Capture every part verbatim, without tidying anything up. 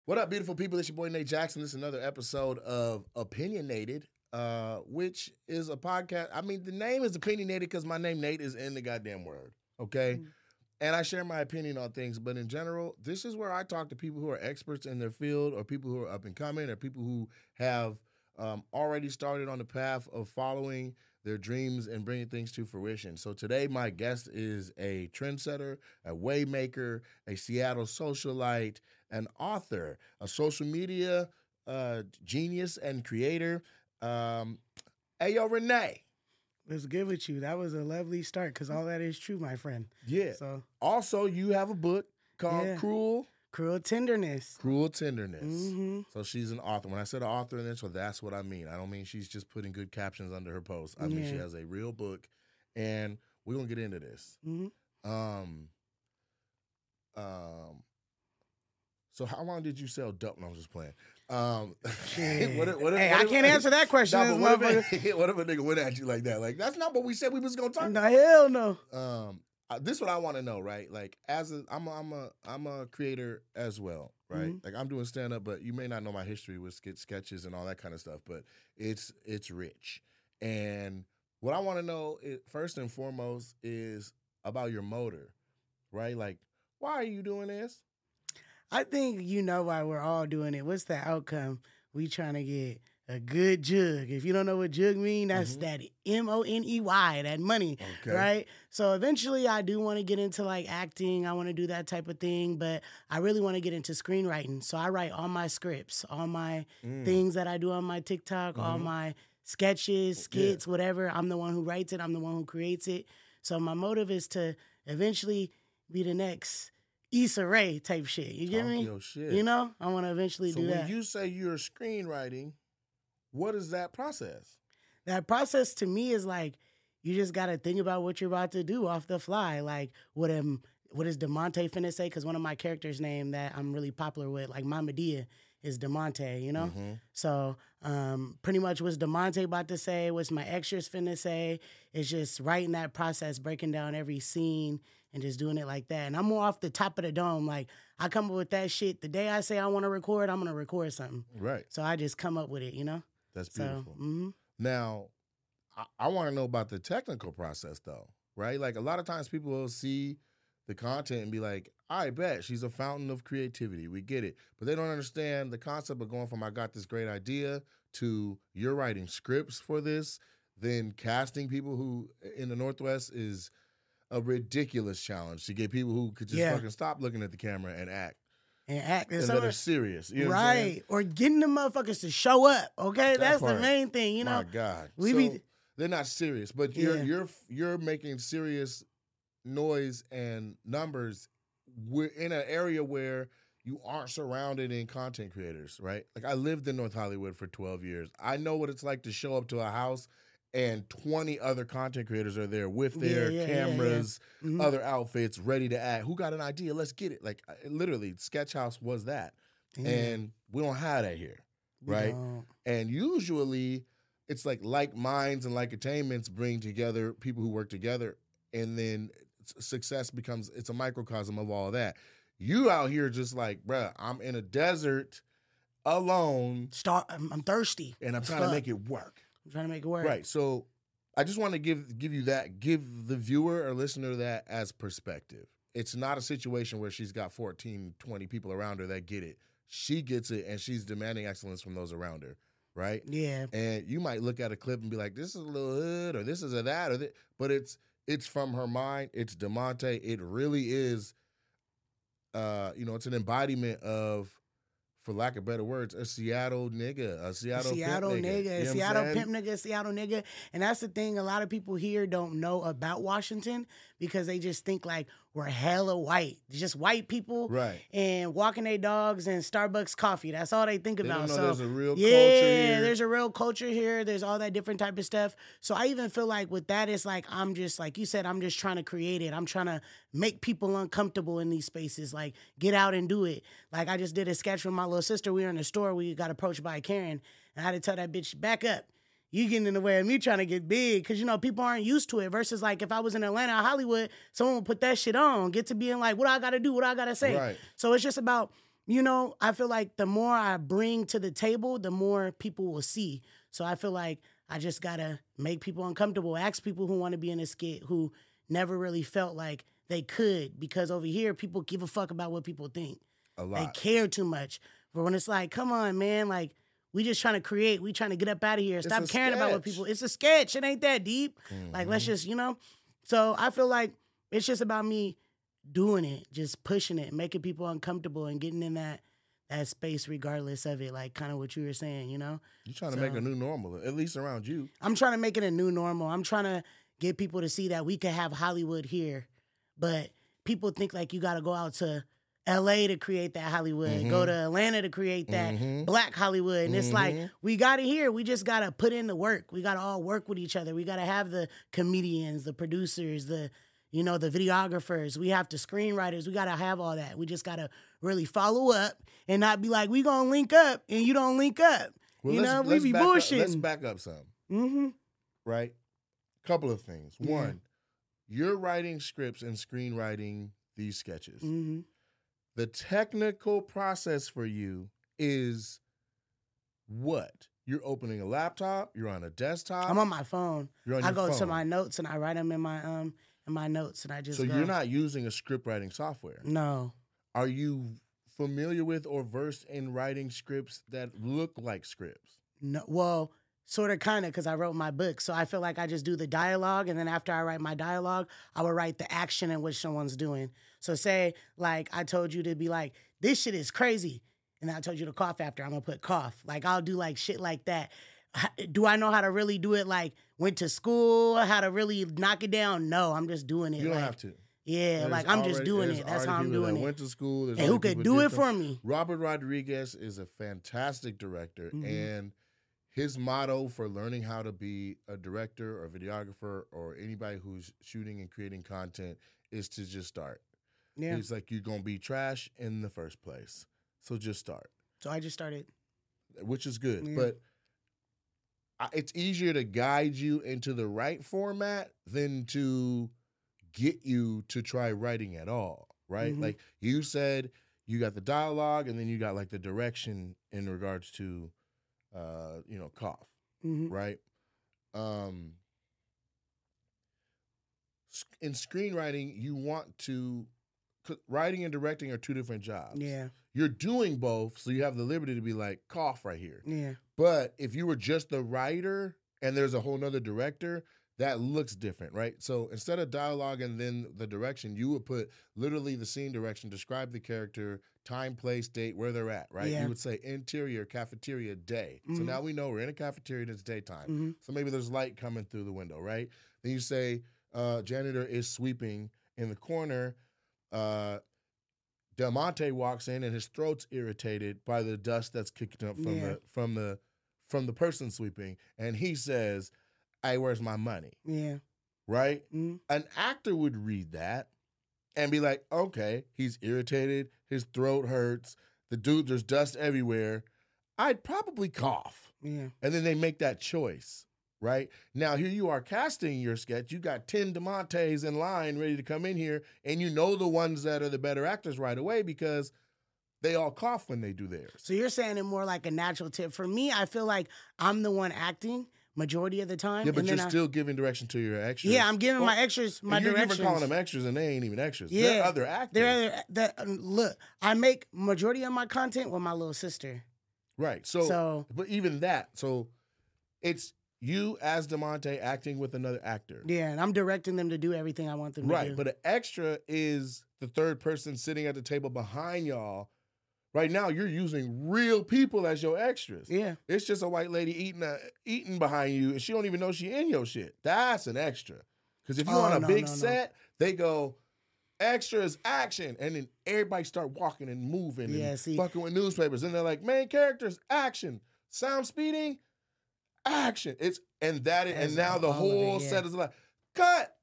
What up, beautiful people? It's your boy Nate Jackson. This is another episode of Opinionated, uh, which is a podcast. I mean, the name is Opinionated because my name Nate is in the goddamn word, okay? Mm-hmm. And I share my opinion on things, but in general, this is where I talk to people who are experts in their field, or people who are up and coming, or people who have um, already started on the path of following their dreams and bringing things to fruition. So today, my guest is a trendsetter, a waymaker, a Seattle socialite, an author, a social media uh, genius and creator. Um, hey, yo, Renee. What's good with you? That was a lovely start because all that is true, my friend. Yeah. So also, you have a book called yeah. Cruel. Cruel Tenderness. Cruel Tenderness. Mm-hmm. So she's an author. When I said an author in there, so that's what I mean. I don't mean she's just putting good captions under her posts. I mean yeah. she has a real book, and we're going to get into this. Mm-hmm. Um, um. So how long did you sell dope? No, I'm just playing. Um, what if, what if, hey, what I if, can't answer that question. Nah, what, if, what if a nigga went at you like that? Like, that's not what we said we was going to talk about. No, hell no. Um, Uh, this is what I want to know, right? Like, as a, I'm a, I'm a, I'm a creator as well, right? Mm-hmm. Like, I'm doing stand up, but you may not know my history with skit sketches and all that kind of stuff. But it's it's rich, and what I want to know is, first and foremost, is about your motor, right? Like, why are you doing this? I think you know why we're all doing it. What's the outcome? We trying to get a good jug. If you don't know what jug mean, that's mm-hmm. that M O N E Y, that money, okay. right? So eventually I do want to get into like acting. I want to do that type of thing, but I really want to get into screenwriting. So I write all my scripts, all my mm. things that I do on my TikTok, mm-hmm. all my sketches, skits, yeah. whatever. I'm the one who writes it. I'm the one who creates it. So my motive is to eventually be the next Issa Rae type shit. You get Talk me? Your shit. You know? I want to eventually so do that. that. So when you say you're screenwriting, what is that process? That process to me is like, you just got to think about what you're about to do off the fly. Like, what am, what is DeMonte finna say? Because one of my characters' name that I'm really popular with, like Mama Dia, is DeMonte, you know? Mm-hmm. So um, pretty much what's DeMonte about to say, what's my extras finna say, is just writing that process, breaking down every scene, and just doing it like that. And I'm more off the top of the dome. Like, I come up with that shit. The day I say I want to record, I'm going to record something. Right. So I just come up with it, you know? That's beautiful. So, mm-hmm. Now, I, I want to know about the technical process, though, right? Like, a lot of times people will see the content and be like, I bet she's a fountain of creativity. We get it. But they don't understand the concept of going from I got this great idea to you're writing scripts for this, then casting people who in the Northwest is a ridiculous challenge to get people who could just yeah. fucking stop looking at the camera and act. And act. And that are serious. You know right. what I'm saying? Or getting the motherfuckers to show up, okay? That That's part. the main thing, you know? My God. We so be... they're not serious, but you're yeah. you're you're making serious noise and numbers. We're in an area where you aren't surrounded in content creators, right? Like, I lived in North Hollywood for twelve years. I know what it's like to show up to a house and twenty other content creators are there with their yeah, yeah, cameras, yeah, yeah. Mm-hmm. other outfits, ready to act. Who got an idea? Let's get it. Like, literally, Sketch House was that. Yeah. And we don't have that here, right? No. And usually, it's like like minds and like attainments bring together people who work together, and then success becomes, it's a microcosm of all of that. You out here just like, bruh, I'm in a desert alone. Start. I'm, I'm thirsty. And I'm trying to make it work. I'm trying to make it work. Right. So I just want to give give you that, give the viewer or listener that as perspective. It's not a situation where she's got fourteen, twenty people around her that get it. She gets it, and she's demanding excellence from those around her, right? Yeah. And you might look at a clip and be like, this is a little hood, or this is a that, or that. But it's it's from her mind. It's DeMonte. It really is, uh, you know, it's an embodiment of, for lack of better words, a Seattle nigga, a Seattle, a Seattle pimp nigga, nigga, you know a Seattle pimp nigga, a Seattle nigga. And that's the thing, a lot of people here don't know about Washington because they just think like we're hella white. Just white people right. and walking their dogs and Starbucks coffee. That's all they think they about. Don't know so there's a real yeah, culture here. There's a real culture here. There's all that different type of stuff. So I even feel like with that, it's like I'm just, like you said, I'm just trying to create it. I'm trying to make people uncomfortable in these spaces. Like, get out and do it. Like, I just did a sketch with my little sister. We were in the store. We got approached by a Karen. And I had to tell that bitch, back up. You getting in the way of me trying to get big. Because, you know, people aren't used to it. Versus, like, if I was in Atlanta or Hollywood, someone would put that shit on. Get to being like, what I got to do? What I got to say? Right. So it's just about, you know, I feel like the more I bring to the table, the more people will see. So I feel like I just gotta make people uncomfortable, ask people who want to be in a skit who never really felt like they could, because over here people give a fuck about what people think. A lot. They care too much. But when it's like, come on, man, like we just trying to create, we trying to get up out of here. Stop caring about what people. It's a sketch. It ain't that deep. Mm-hmm. Like let's just, you know. So I feel like it's just about me doing it, just pushing it, making people uncomfortable and getting in that that space regardless of it, like kind of what you were saying, you know? You're trying to so, make a new normal, at least around you. I'm trying to make it a new normal. I'm trying to get people to see that we can have Hollywood here, but people think like you got to go out to L A to create that Hollywood, mm-hmm. go to Atlanta to create that mm-hmm. black Hollywood. And mm-hmm. it's like, we got it here. We just got to put in the work. We got to all work with each other. We got to have the comedians, the producers, the you know, the videographers, we have to screenwriters, we got to have all that. We just got to really follow up and not be like, we going to link up and you don't link up. Well, you know, we be bullshitting. Let's back up some. Mm-hmm. Right? Couple of things. Yeah. One, you're writing scripts and screenwriting these sketches. Mm-hmm. The technical process for you is what? You're opening a laptop, you're on a desktop. I'm on my phone. You're on I your go phone. to my notes and I write them in my um in my notes and I just So go. You're not using a script writing software? No. Are you familiar with or versed in writing scripts that look like scripts? No. Well, sort of, kind of, because I wrote my book. So I feel like I just do the dialogue, and then after I write my dialogue, I would write the action in which someone's doing. So say, like, I told you to be like, this shit is crazy. And then I told you to cough after, I'm going to put cough. Like, I'll do, like, shit like that. Do I know how to really do it, like, went to school, how to really knock it down? No, I'm just doing it. You don't like, have to. Yeah, there's like, I'm already, just doing it. That's how I'm doing it. Went to school. And who could do it for me? Robert Rodriguez is a fantastic director, mm-hmm. and his motto for learning how to be a director or videographer or anybody who's shooting and creating content is to just start. Yeah. He's like, you're going to be trash in the first place, so just start. So I just started. Which is good, yeah. but it's easier to guide you into the right format than to get you to try writing at all, right? Mm-hmm. Like you said, you got the dialogue and then you got like the direction in regards to, uh, you know, cough, mm-hmm. right? Um, in screenwriting, you want to, writing and directing are two different jobs. Yeah. You're doing both, so you have the liberty to be like, cough right here. Yeah. But if you were just the writer and there's a whole nother director, that looks different, right? So instead of dialogue and then the direction, you would put literally the scene direction, describe the character, time, place, date, where they're at, right? Yeah. You would say interior, cafeteria, day. Mm-hmm. So now we know we're in a cafeteria and it's daytime. Mm-hmm. So maybe there's light coming through the window, right? Then you say uh, janitor is sweeping in the corner. Uh, Del Monte walks in and his throat's irritated by the dust that's kicking up from yeah. the from the from the person sweeping, and he says, "Hey, where's my money?" Yeah, right. Mm-hmm. An actor would read that and be like, "Okay, he's irritated. His throat hurts. The dude, there's dust everywhere. I'd probably cough." Yeah, and then they make that choice. Right? Now, here you are casting your sketch. You got ten DeMontes in line ready to come in here, and you know the ones that are the better actors right away because they all cough when they do theirs. So you're saying it more like a natural tip. For me, I feel like I'm the one acting majority of the time. Yeah, but and you're then still I, giving direction to your extras. Yeah, I'm giving well, my extras my you're directions. You're even calling them extras, and they ain't even extras. Yeah, they're other actors. They're the, look, I make majority of my content with my little sister. Right. So, so but even that, so it's you as DeMonte acting with another actor. Yeah, and I'm directing them to do everything I want them right, to do. Right, but an extra is the third person sitting at the table behind y'all. Right now, you're using real people as your extras. Yeah. It's just a white lady eating a, eating behind you, and she don't even know she in your shit. That's an extra. Because if you're oh, on a no, big no, set, no. they go, extras, action, and then everybody start walking and moving yeah, and see. fucking with newspapers. And they're like, main characters, action. Sound speeding, action. It's and that is, and now the whole it, yeah. set is like, cut.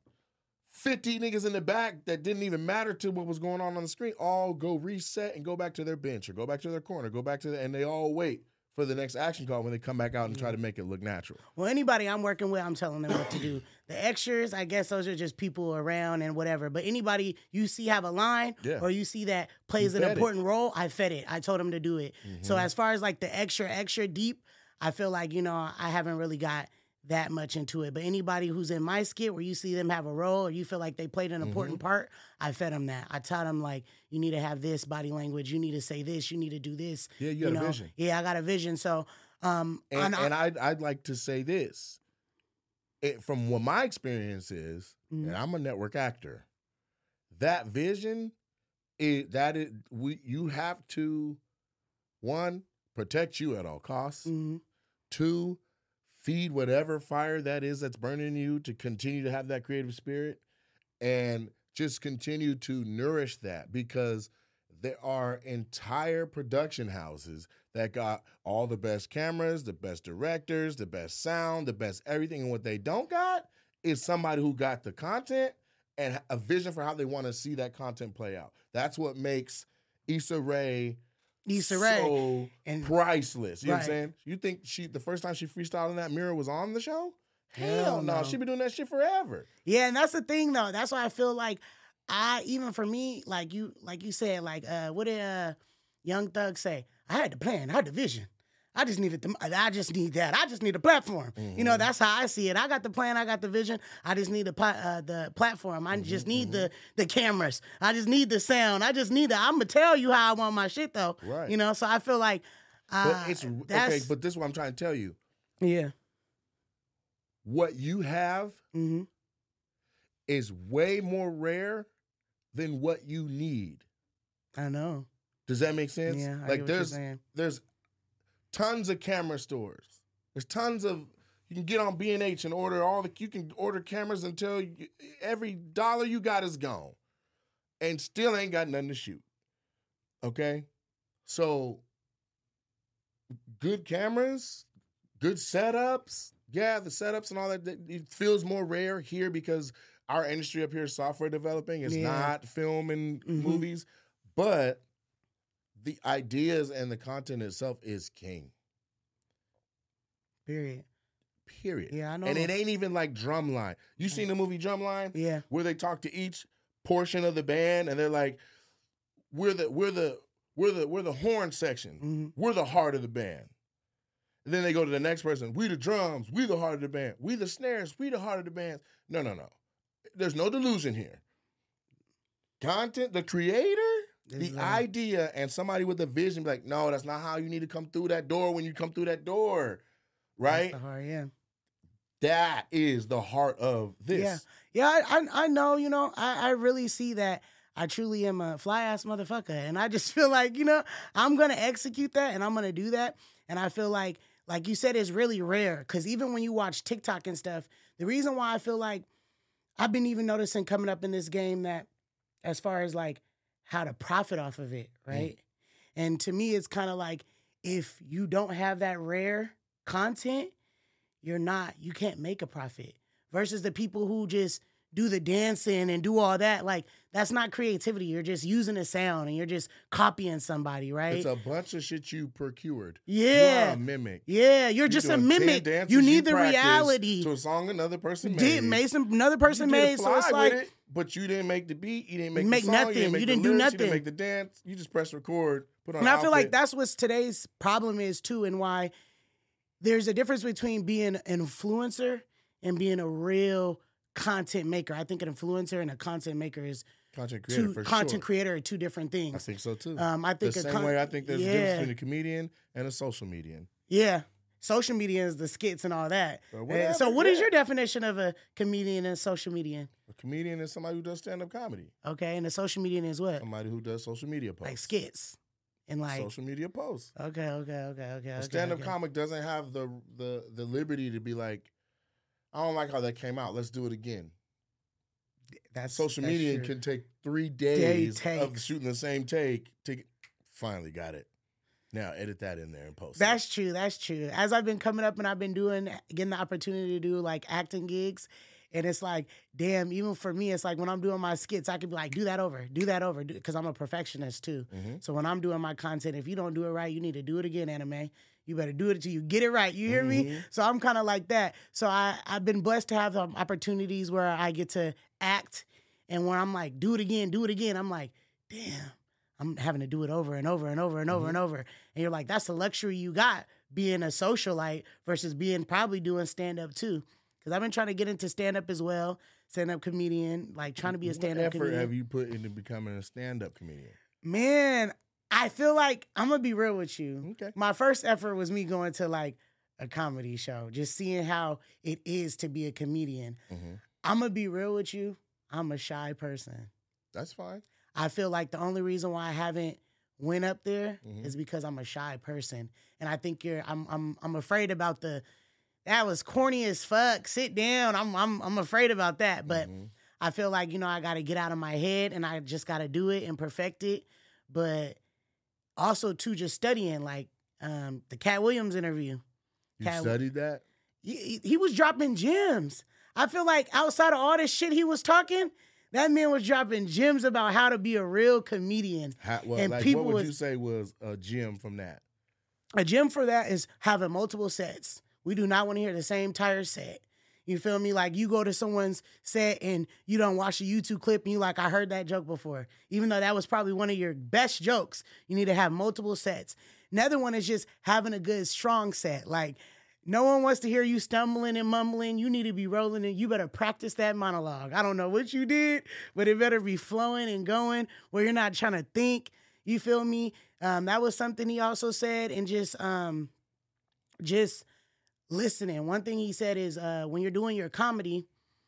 fifty niggas in the back that didn't even matter to what was going on on the screen all go reset and go back to their bench or go back to their corner, go back to the, and they all wait for the next action call when they come back out and try to make it look natural. Well, anybody I'm working with, I'm telling them what to do. The extras, I guess those are just people around and whatever. But anybody you see have a line Yeah. or you see that plays You an fed important role, I fed it. I told them to do it. So as far as like the extra, extra deep, I feel like, you know, I haven't really got that much into it. But anybody who's in my skit where you see them have a role or you feel like they played an important part, I fed them that. I taught them like, you need to have this body language. You need to say this. You need to do this. Yeah, you got a know? vision. Yeah, I got a vision. So, um, And, I- and I'd, I'd like to say this. It, from what my experience is, Mhm. and I'm a network actor, that vision, is, that it, we, you have to, one, protect you at all costs. Mhm. Two, feed whatever fire that is that's burning you to continue to have that creative spirit and just continue to nourish that, because there are entire production houses that got all the best cameras, the best directors, the best sound, the best everything. And what they don't got is somebody who got the content and a vision for how they want to see that content play out. That's what makes Issa Rae Issa Rae. so And- priceless. You know what I'm Right. saying? You think she the first time she freestyled in that mirror was on the show? Hell Hell no. no. She been doing that shit forever. Yeah, and that's the thing though. That's why I feel like I even for me, like you like you said, like uh what did uh Young Thug say? I had the plan, I had the vision. I just needed the I just need that. I just need a platform. You know, that's how I see it. I got the plan, I got the vision. I just need the pla- uh, the platform. I just need the the cameras. I just need the sound. I just need the I'm gonna tell you how I want my shit though. Right. You know, so I feel like uh But it's that's, okay, but this is what I'm trying to tell you. yeah. What you have Mm-hmm. is way more rare than what you need. I know. Does that make sense? Yeah, I like get what there's you're saying. there's tons of camera stores. There's tons of you can get on B and H and order all the you can order cameras until you, every dollar you got is gone, and still ain't got nothing to shoot. Okay, so good cameras, good setups. Yeah, the setups and all that, that it feels more rare here because our industry up here is software developing. It's Yeah. not film and Mhm. movies, but the ideas and the content itself is king. Period. Period. Yeah, I know. And it ain't even like Drumline. You seen the movie Drumline? Yeah. Where they talk to each portion of the band and they're like, we're the we're the we're the we're the horn section. Mhm. We're the heart of the band. And then they go to the next person. We the drums. We the heart of the band. We the snares. We the heart of the band. No, no, no. There's no delusion here. Content, the creator, Is, the uh, idea, and somebody with a vision be like, no, that's not how you need to come through that door when you come through that door. Right? That's the heart, yeah. That is the heart of this. Yeah. Yeah, I, I I know, you know, I, I really see that I truly am a fly ass motherfucker. And I just feel like, you know, I'm gonna execute that and I'm gonna do that. And I feel like, like you said, it's really rare. Cause even when you watch TikTok and stuff, the reason why I feel like I've been even noticing coming up in this game that as far as like how to profit off of it, right? Mm. And to me, it's kind of like if you don't have that rare content, you're not, you can't make a profit. Versus the people who just do the dancing and do all that. Like, that's not creativity. You're just using a sound and you're just copying somebody, right? It's a bunch of shit you procured. Yeah. You're a mimic. Yeah, you're, you're just a mimic. You need the reality. To a song another person made. Did made some, another person you made. Did so it's like, it, but you didn't make the beat. You didn't make, make the song. nothing. You didn't, make you the didn't lyrics, do nothing. You didn't make the dance. You just press record. Put on. And an I feel outfit. like that's what today's problem is too, and why there's a difference between being an influencer and being a real content maker. I think an influencer and a content maker is content creator two, for content sure. creator are two different things. I think so too. Um, I think the a same con- way I think there's yeah. a difference between a comedian and a social median. Yeah, social media is the skits and all that. Or Uh, whatever, so, what is yeah. your definition of a comedian and social median? A comedian is somebody who does stand-up comedy. Okay, and a social median is what? Somebody who does social media posts. Like skits and like social media posts. Okay, okay, okay, okay. A okay, stand-up okay. comic doesn't have the the the liberty to be like, I don't like how that came out. Let's do it again. That's Social that's media true. can take three days of takes. shooting the same take to get, finally got it. Now edit that in there and post That's it. true. That's true. As I've been coming up and I've been doing, getting the opportunity to do like acting gigs, And it's like, damn, even for me, it's like when I'm doing my skits, I could be like, do that over, do that over, because I'm a perfectionist too. Mm-hmm. So when I'm doing my content, if you don't do it right, you need to do it again, anime. You better do it until you get it right. You hear mm-hmm. me? So I'm kind of like that. So I, I've been blessed to have um, opportunities where I get to act, and when I'm like, do it again, do it again, I'm like, damn, I'm having to do it over and over and over and over mm-hmm. and over. And you're like, that's the luxury you got being a socialite versus being probably doing stand-up too. Because I've been trying to get into stand-up as well, stand-up comedian, like trying to be a stand-up what effort comedian. have you put into becoming a stand-up comedian? Man, I feel like, I'm going to be real with you. Okay. My first effort was me going to like a comedy show, just seeing how it is to be a comedian. Mm-hmm. I'm going to be real with you. I'm a shy person. That's fine. I feel like the only reason why I haven't went up there mm-hmm. is because I'm a shy person. And I think you're, I'm, I'm, I'm afraid about the, that was corny as fuck. Sit down. I'm, I'm, I'm afraid about that. But mm-hmm. I feel like, you know, I got to get out of my head and I just got to do it and perfect it. But also too, just studying, like um, the Cat Williams interview. You Cat, studied that? He, he was dropping gems. I feel like outside of all this shit he was talking, that man was dropping gems about how to be a real comedian. How, well, and like, people what would was, you say was a gem from that? A gem for that is having multiple sets. We do not want to hear the same entire set. You feel me? Like you go to someone's set and you don't watch a YouTube clip and you like, I heard that joke before. Even though that was probably one of your best jokes, you need to have multiple sets. Another one is just having a good, strong set. Like, no one wants to hear you stumbling and mumbling. You need to be rolling and you better practice that monologue. I don't know what you did, but it better be flowing and going where you're not trying to think. You feel me? Um, that was something he also said. And just, um, just listening. One thing he said is uh, when you're doing your comedy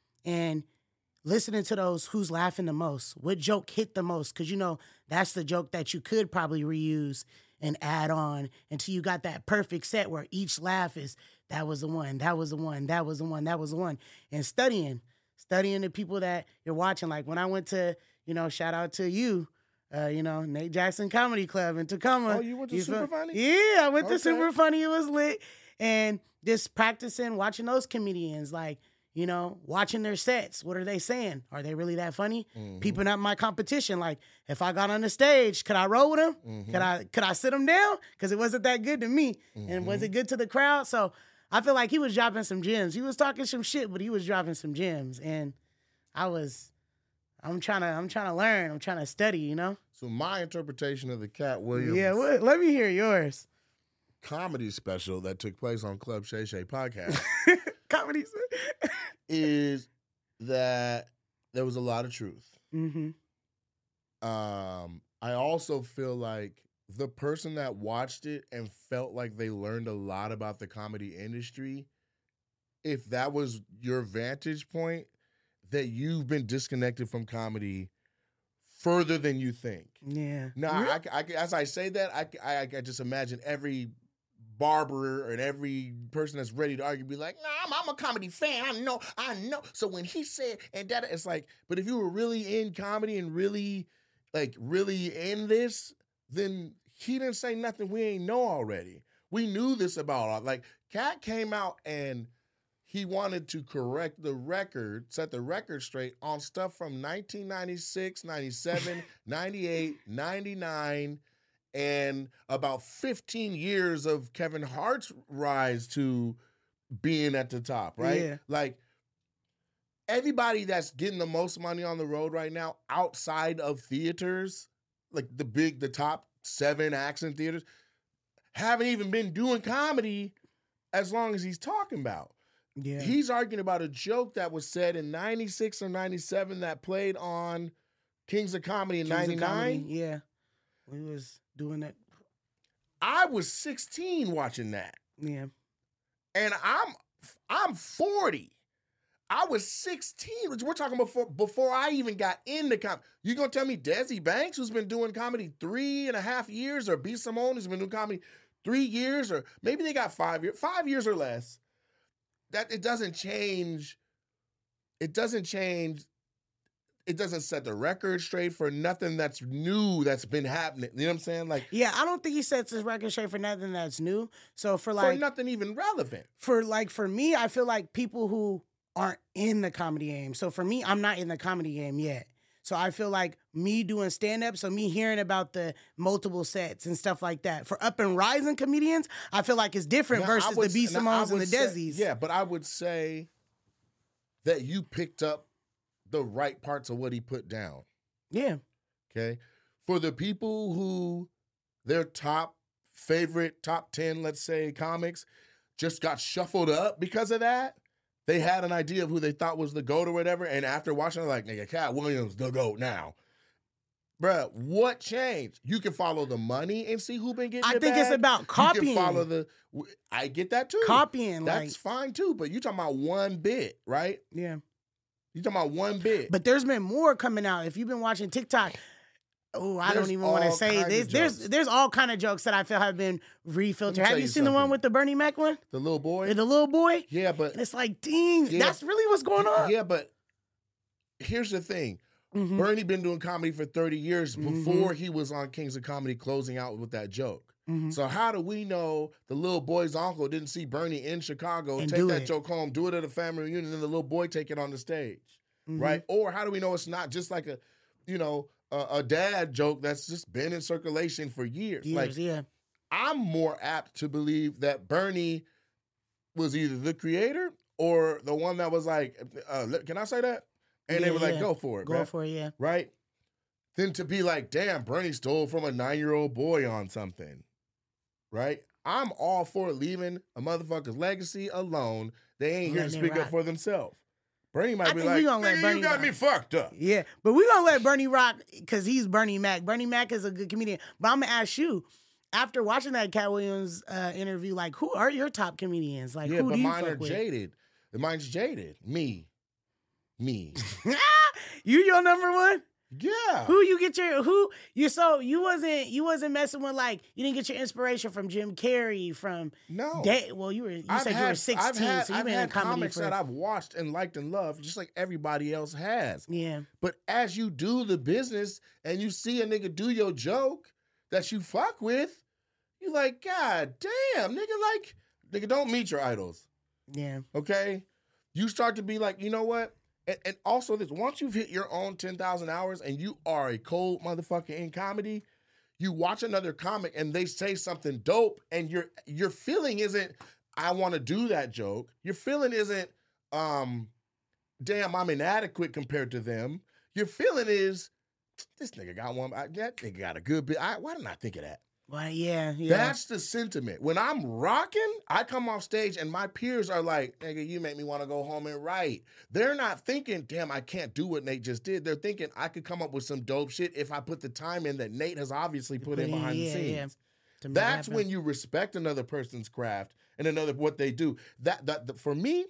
and listening to those who's laughing the most, what joke hit the most? Because, you know, that's the joke that you could probably reuse and add on until you got that perfect set where each laugh is, that was the one, that was the one, that was the one, that was the one. And studying, studying the people that you're watching. Like when I went to, you know, shout out to you, uh, you know, Nate Jackson Comedy Club in Tacoma. Oh, you went to you Super feel, Funny? Yeah, I went okay. to Super Funny. It was lit. And just practicing, watching those comedians, like, you know, watching their sets. What are they saying? Are they really that funny? Mm-hmm. Peeping up my competition. Like, if I got on the stage, could I roll with them? Mm-hmm. Could I could I sit them down? Because it wasn't that good to me. Mm-hmm. And was it good to the crowd? So I feel like he was dropping some gems. He was talking some shit, but he was dropping some gems. And I was, I'm trying to, I'm trying to learn. I'm trying to study, you know? So my interpretation of the Cat Williams. Yeah, what, let me hear yours. Comedy special that took place on Club Shay Shay podcast. Comedy is that there was a lot of truth. Mm-hmm. Um, I also feel like the person that watched it and felt like they learned a lot about the comedy industry, if that was your vantage point, that you've been disconnected from comedy further than you think. Yeah. Now, I, I, as I say that, I, I, I just imagine every barber and every person that's ready to argue be like, nah, I'm, I'm a comedy fan. I know, I know. So when he said, and that, it's like, but if you were really in comedy and really, like, really in this, then he didn't say nothing we ain't know already. We knew this about, like, Cat came out and he wanted to correct the record, set the record straight on stuff from nineteen ninety-six, ninety-seven, ninety-eight, ninety-nine, and about fifteen years of Kevin Hart's rise to being at the top, right? Yeah. Like, everybody that's getting the most money on the road right now outside of theaters, like the big, the top seven acts in theaters, haven't even been doing comedy as long as he's talking about. Yeah. He's arguing about a joke that was said in ninety-six or ninety-seven that played on Kings of Comedy in ninety-nine. Yeah. We was doing that. I was sixteen watching that. Yeah. And I'm I'm forty. I was sixteen. We're talking before before I even got into comedy. You gonna tell me Desi Banks, who's been doing comedy three and a half years, or B. Simone, who's been doing comedy three years, or maybe they got five years, five years or less. That it doesn't change. It doesn't change. It doesn't set the record straight for nothing that's new that's been happening. You know what I'm saying? Like, yeah, I don't think he sets his record straight for nothing that's new. So for like for nothing even relevant. For like for me, I feel like people who aren't in the comedy game. So for me, I'm not in the comedy game yet. So I feel like me doing stand-up, so me hearing about the multiple sets and stuff like that. For up and rising comedians, I feel like it's different Now, I versus would the B. s- now, I Simones and would the say- Desi's. Yeah, but I would say that you picked up the right parts of what he put down. Yeah. Okay. For the people who their top favorite, top ten, let's say, comics just got shuffled up because of that, they had an idea of who they thought was the GOAT or whatever. And after watching it, like, nigga, Cat Williams, the GOAT now. Bruh, what changed? You can follow the money and see who been getting I the think it's bag. about You copying. can follow the, I get that too. Copying, That's like, fine too. But you talking about one bit, right? yeah. You talking about one bit. But there's been more coming out. If you've been watching TikTok, oh, I There's don't even want to all say kinds this. of There's jokes. there's all kind of jokes that I feel have been Let me refiltered. tell Have you you seen the one something. with the Bernie Mac one? The little boy? And the little boy? Yeah, but And it's like, dang, Yeah. that's really what's going on. Yeah, but here's the thing. Mhm. Bernie been doing comedy for thirty years Mhm. before he was on Kings of Comedy closing out with that joke. Mhm. So how do we know the little boy's uncle didn't see Bernie in Chicago, And take do that it. joke home, do it at a family reunion, and the little boy take it on the stage, Mhm. right? Or how do we know it's not just like a, you know, a, a dad joke that's just been in circulation for years? Years, Like, yeah. I'm more apt to believe that Bernie was either the creator or the one that was like, uh, let- can I say that? And they Yeah, were like, yeah. go for it, Go man. for it, yeah. Right? Than to be like, damn, Bernie stole from a nine-year-old boy on something. Right? I'm all for leaving a motherfucker's legacy alone. They ain't here to Letting it speak up rock. for themselves. Bernie might I be think we like, gonna let nigga, Bernie you got rock. me fucked up. Yeah, but we're going to let Bernie rock because he's Bernie Mac. Bernie Mac is a good comedian. But I'm going to ask you, after watching that Cat Williams uh, interview, like, who are your top comedians? Like, Yeah, who but do you mine fuck are with? jaded. Mine's jaded. Me. Me. You your number one? Yeah. Who you get your who you so you wasn't you wasn't messing with, like, you didn't get your inspiration from Jim Carrey, from No. Da- well you were you I've said had, you were I've sixteen, had, so you've I've been in had comedy comics for that I've watched and liked and loved, just like everybody else has. yeah. But as you do the business and you see a nigga do your joke that you fuck with, you like, God damn, nigga, like, nigga, don't meet your idols, Yeah. okay? You start to be like, you know what? And, and also this, once you've hit your own ten thousand hours and you are a cold motherfucker in comedy, you watch another comic and they say something dope and your your feeling isn't, I want to do that joke. Your feeling isn't, um, damn, I'm inadequate compared to them. Your feeling is, this nigga got one, I, that nigga got a good bit. I, why didn't I think of that? Well, yeah, yeah. That's the sentiment. When I'm rocking, I come off stage and my peers are like, nigga, you make me want to go home and write. They're not thinking, damn, I can't do what Nate just did. They're thinking, I could come up with some dope shit if I put the time in that Nate has obviously put, Put in in, behind yeah, the scenes. yeah, to make it That's happen. when you respect another person's craft and another what they do. That that, that for me,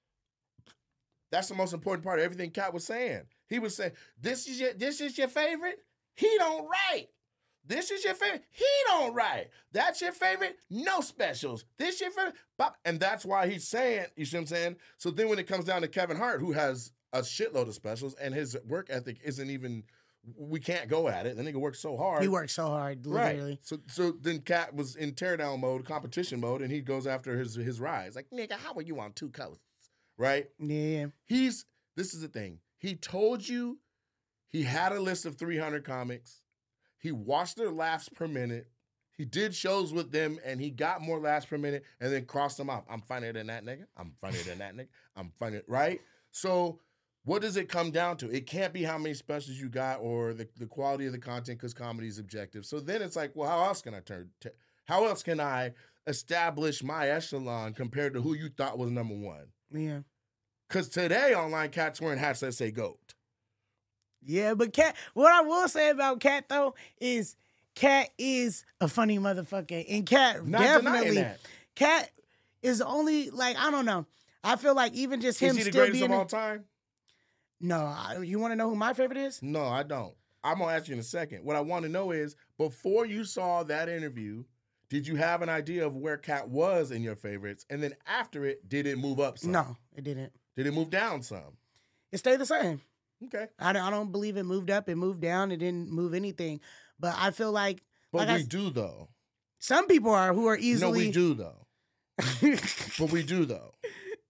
that's the most important part of everything Cat was saying. He was saying, this is your this is your favorite? He don't write. This is your favorite? He don't write. That's your favorite? No specials. This your favorite? Bop. And that's why he's saying, you see what I'm saying? So then when it comes down to Kevin Hart, who has a shitload of specials and his work ethic isn't even, we can't go at it. The nigga works so hard. He worked so hard, literally. Right. So so then Cat was in teardown mode, competition mode, and he goes after his his rise. Like, nigga, how are you on two coasts? Right? Yeah. He's, this is the thing. He told you he had a list of three hundred comics. He watched their laughs per minute. He did shows with them, and he got more laughs per minute, and then crossed them off. I'm funnier than that nigga. I'm funnier than that nigga. I'm funnier, right? So what does it come down to? It can't be how many specials you got or the, the quality of the content, because comedy is objective. So then it's like, well, how else can I turn? T- how else can I establish my echelon compared to who you thought was number one? Yeah. Because today online cats wearing hats that say GOAT. Yeah, but Cat, what I will say about Cat though is Cat is a funny motherfucker. And Cat Not denying definitely that. Cat is only, like, I don't know. I feel like even just Is him he the still greatest being of a- all time? No, I, you want to know who my favorite is? No, I don't. I'm going to ask you in a second. What I want to know is, before you saw that interview, did you have an idea of where Cat was in your favorites? And then after it, did it move up some? No, it didn't. Did it move down some? It stayed the same. Okay. I don't, I don't believe it moved up. It moved down. It didn't move anything. But I feel like, But like we I, do, though. some people are who are No, easily. we do, though. But we do, though.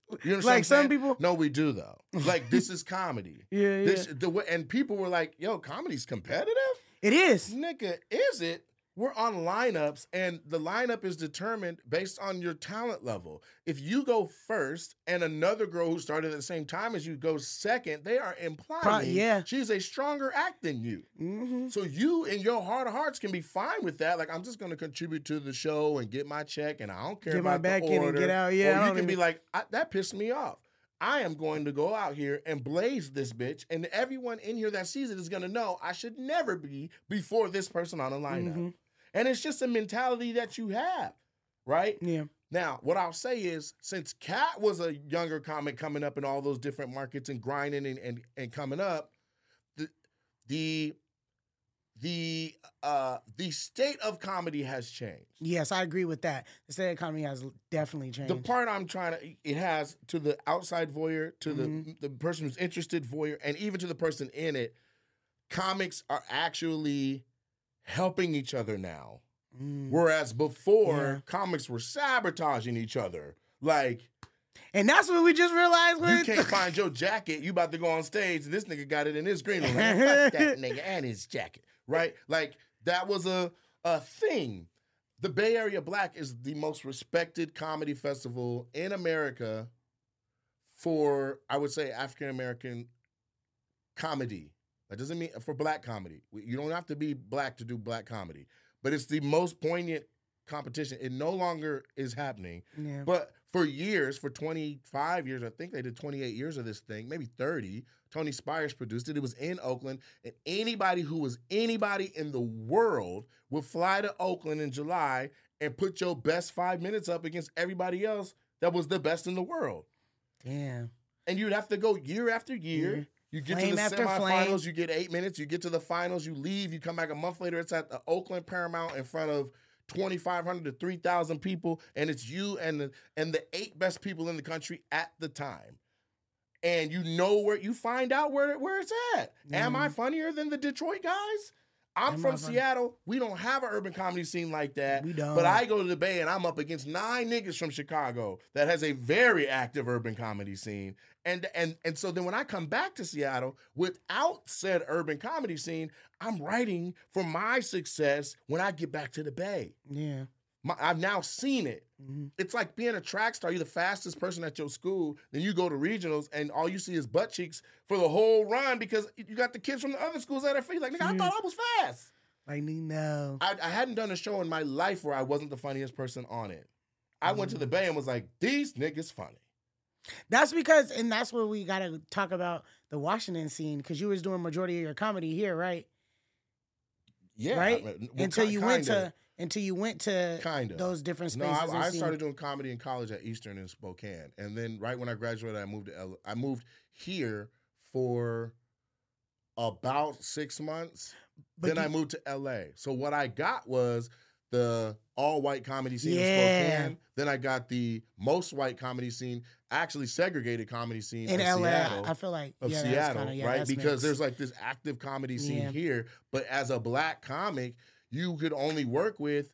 You know what like I'm some saying? people. No, we do though. Like this is comedy. Yeah, yeah. This the way, and people were like, "Yo, comedy's competitive." It is. Nigga, is it? We're on lineups, and the lineup is determined based on your talent level. If you go first and another girl who started at the same time as you goes second, they are implying Pro- yeah. she's a stronger act than you. Mm-hmm. So you, in your heart of hearts, can be fine with that. Like, I'm just going to contribute to the show and get my check, and I don't care Get my about back the in order. and get out. Yeah, or I you don't can be even- like, I, that pissed me off. I am going to go out here and blaze this bitch, and everyone in here that sees it is going to know I should never be before this person on a lineup. Mm-hmm. And it's just a mentality that you have, right? Yeah. Now, what I'll say is, since Cat was a younger comic coming up in all those different markets and grinding and, and, and coming up, the the the uh, the state of comedy has changed. Yes, I agree with that. The state economy has definitely changed. The part I'm trying to, it has to the outside voyeur, to Mhm. the the person who's interested voyeur, and even to the person in it, comics are actually helping each other now. Mm. Whereas before, Yeah. comics were sabotaging each other. Like, And that's what we just realized. you With can't find your jacket, you about to go on stage, and this nigga got it in his green room. Like, fuck that nigga and his jacket, right? Like, that was a, a thing. The Bay Area Black is the most respected comedy festival in America for, I would say, African-American comedy. That doesn't mean for black comedy. You don't have to be black to do black comedy. But it's the most poignant competition. It no longer is happening. Yeah. But for years, for twenty-five years, I think they did twenty-eight years of this thing, maybe thirty. Tony Spires produced it. It was in Oakland. And anybody who was anybody in the world would fly to Oakland in July and put your best five minutes up against everybody else that was the best in the world. Damn. And you'd have to go year after year. Yeah. You get Flame to the after flame. semifinals, you get eight minutes. You get to the finals, you leave. You come back a month later. It's at the Oakland Paramount in front of twenty-five hundred to three thousand people, and it's you and the and the eight best people in the country at the time. And you know where you find out where where it's at. Am I funnier than the Detroit guys? I'm Am from I funny? Seattle. We don't have an urban comedy scene like that. We don't. But I go to the Bay and I'm up against nine niggas from Chicago that has a very active urban comedy scene. And and and so then when I come back to Seattle without said urban comedy scene, I'm writing for my success when I get back to the Bay. Yeah. My, I've now seen it. Mm-hmm. It's like being a track star. You're the fastest person at your school. Then you go to regionals, and all you see is butt cheeks for the whole run because you got the kids from the other schools at their feet. Like, nigga, I Mhm. thought I was fast. Like, no. I, I hadn't done a show in my life where I wasn't the funniest person on it. I went to the Bay and was like, these niggas funny. That's because, and that's where we got to talk about the Washington scene, because you was doing majority of your comedy here, right? Yeah. Right? I mean, well, until ki- you went kinda. to until you went to Kinda. those different No, spaces. I, and I seen- started doing comedy in college at Eastern in Spokane, and then right when I graduated, I moved to L- I moved here for about six months. But then you- I moved to L A. So what I got was the all white comedy scene Yeah. in Spokane. Then I got the most white comedy scene, actually segregated comedy scene in of L A. Seattle. I feel like of yeah, that's Seattle, kinda, yeah, right? that's Because mixed. there's like this active comedy scene Yeah. here, but as a black comic, you could only work with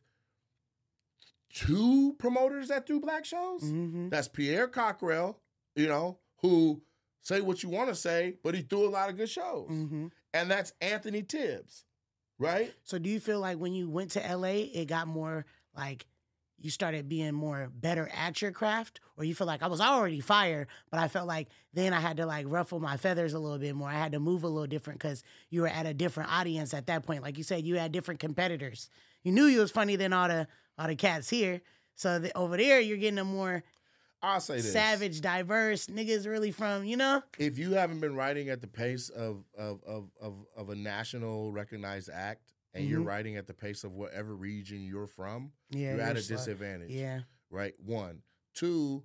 two promoters that do black shows. Mhm. That's Pierre Cockrell, you know, who say what you want to say, but he threw a lot of good shows. Mhm. And that's Anthony Tibbs, right? So do you feel like when you went to L A, it got more like you started being more better at your craft, or you feel like I was already fire, but I felt like then I had to like ruffle my feathers a little bit more. I had to move a little different because you were at a different audience at that point. Like you said, you had different competitors. You knew you was funny than all the all the cats here. So the, over there, you're getting a more I'll say this. savage, diverse niggas really from, you know? If you haven't been writing at the pace of of of of, of a national recognized act, and you're Mhm. writing at the pace of whatever region you're from, Yeah, you're at a slow. disadvantage. Yeah. Right? One. Two,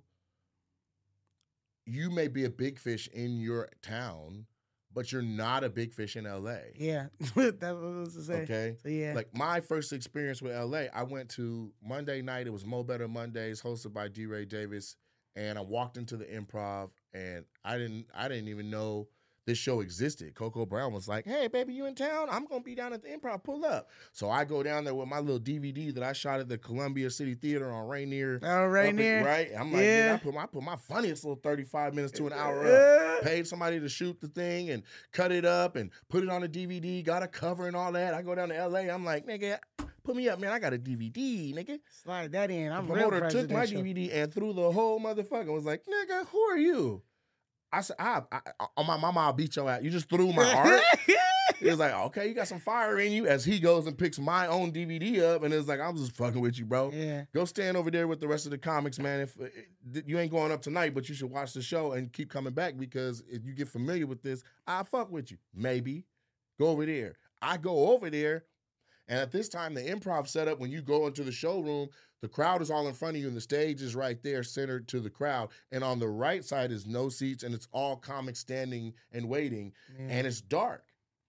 you may be a big fish in your town, but you're not a big fish in L A. Yeah. That's what I was to say. Okay? So yeah. Like my first experience with L A, I went to Monday night. It was Mo Better Mondays, hosted by D. Ray Davis, and I walked into the Improv, and I didn't, I didn't even know this show existed. Coco Brown was like, hey, baby, you in town? I'm going to be down at the Improv. Pull up. So I go down there with my little D V D that I shot at the Columbia City Theater on Rainier. Oh, Rainier. At, right? I'm like, yeah. I put, my, I put my funniest little thirty-five minutes to an hour up. Paid somebody to shoot the thing and cut it up and put it on a D V D, got a cover and all that. I go down to L A. I'm like, nigga, put me up, man. I got a D V D, nigga. Slide that in. I'm the real promoter took my D V D and threw the whole motherfucker and was like, nigga, who are you? I said, I, I, I, on my mama, I'll beat your ass. You just threw my art? He was like, okay, you got some fire in you, as he goes and picks my own D V D up, and it's like, I'm just fucking with you, bro. Yeah. Go stand over there with the rest of the comics, man. If uh, you ain't going up tonight, but you should watch the show and keep coming back, because if you get familiar with this, I'll fuck with you. Maybe. Go over there. I go over there, and at this time, the Improv setup, when you go into the showroom, the crowd is all in front of you, and the stage is right there, centered to the crowd. And on the right side is no seats, and it's all comics standing and waiting, yeah. and it's dark.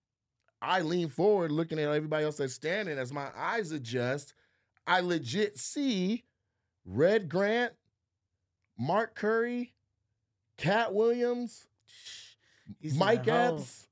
I lean forward, looking at everybody else that's standing. As my eyes adjust, I legit see Red Grant, Mark Curry, Cat Williams, He's Mike Epps.